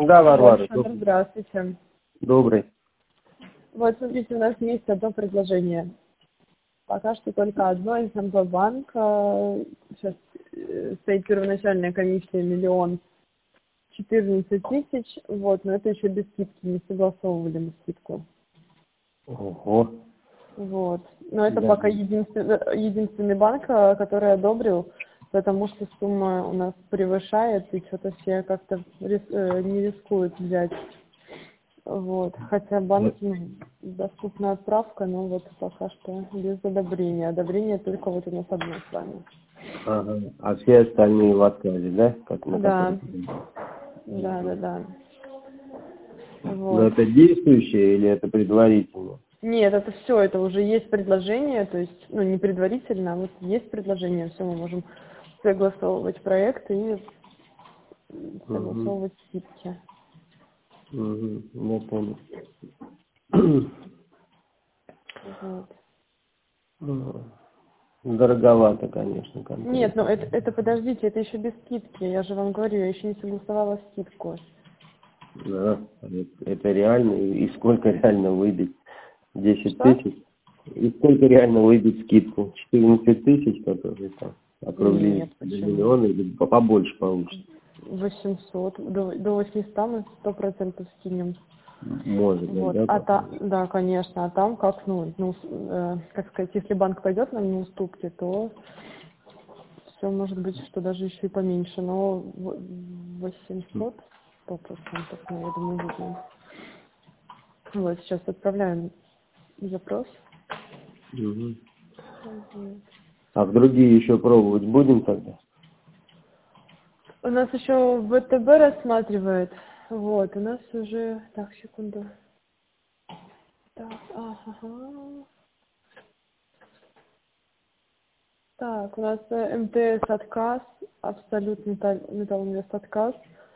Да, Алло, Варвара, Александр, здравствуйте. добрый. Вот, смотрите, у нас есть одно предложение. Пока что только одно из Банк. Сейчас стоит первоначальная комиссия 1 014 000. Вот, но это еще без скидки, не согласовывали мы скидку. Ого. Вот. Но это Да. пока единственный банк, который одобрил, потому что сумма у нас превышает, и что-то все как-то не рискуют взять. Вот. Хотя банки доступна отправка, но вот пока что без одобрения. Одобрение только вот у нас одно с вами. Ага. А все остальные в отказе, да? Как на Да. которых? Да. Но Вот. это действующее или это предварительно? Нет, это все, это уже есть предложение, то есть, ну, не предварительно, а вот есть предложение, все, мы можем согласовывать проект и Угу. согласовывать скидки. Угу. Я понял. Вот. Дороговато, конечно, Нет, конкретно. ну это подождите, это еще без скидки, я же вам говорю, я еще не согласовала скидку. Да. Это реально? И сколько реально выбить? 10 Что? тысяч? И сколько реально выбить скидку? 14 тысяч, которые там округлить Нет, до почему? миллиона или побольше получится? 800, до 800 мы 100% скинем. Может быть, Вот. да? Да, конечно, а там как, как сказать, если банк пойдет нам на уступки, то все может быть, что даже еще и поменьше, но 800, 100%, ну, я думаю, выйдем. Вот, сейчас отправляем запрос. Мгм. Мгм. А в другие еще пробовать будем тогда? У нас еще ВТБ рассматривает. Вот, у нас уже... Так, секунду. Так, ага. Так, у нас МТС отказ, абсолютно Металлинвест отказ,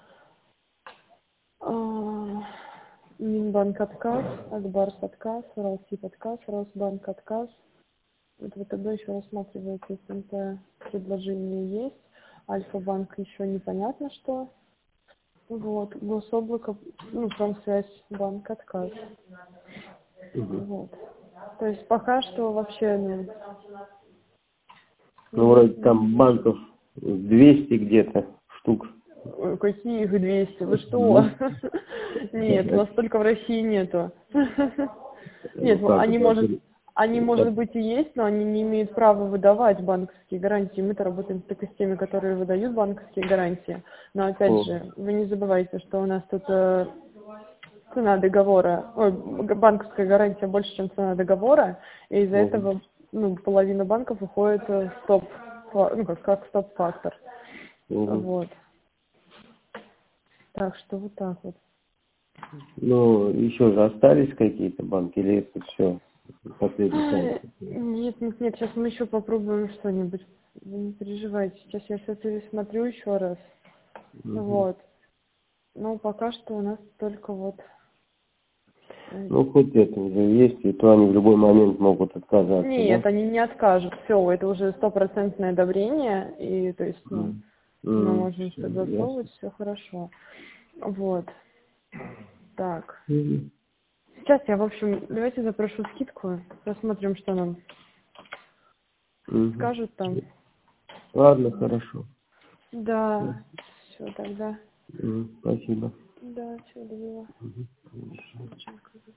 Минбанк отказ, Акбарс отказ, Уралсиб отказ, Росбанк отказ. Вот ВТБ еще рассматривается, если МТ предложение есть. Альфа-банк еще непонятно что. Вот, Гособлако, Промсвязь, банк отказ. Мгм. Вот. То есть пока что вообще, Ну, вроде там банков 200 где-то штук. Ой, какие их 200? Вы что? Ну, Нет, у нас только в России нету. Нет, ну, как они, может быть, и есть, но они не имеют права выдавать банковские гарантии. Мы-то работаем только с теми, которые выдают банковские гарантии. Но, опять О, же, вы не забывайте, что у нас тут цена договора, банковская гарантия больше, чем цена договора, и из-за мгм. этого, половина банков уходит в стоп, как стоп-фактор. Мгм. Вот. Так что вот так вот. Ну, еще же остались какие-то банки, или это все последний шанс? Нет, сейчас мы еще попробуем что-нибудь. Вы не переживайте, сейчас я все пересмотрю еще раз. Мгм. Вот. Но пока что у нас только вот... Ну, хоть это уже есть, и то они в любой момент могут отказаться, да? Нет, они не откажут. Все, это уже 100% одобрение. И то есть, мы можем Всё, ясно. согласовывать, все хорошо. Вот. Так. Мгм. Сейчас я, в общем, давайте запрошу скидку. Посмотрим, что нам Мгм. скажут там. Ладно, хорошо. Да. Все тогда. Спасибо. Да, все, добила. Мгм.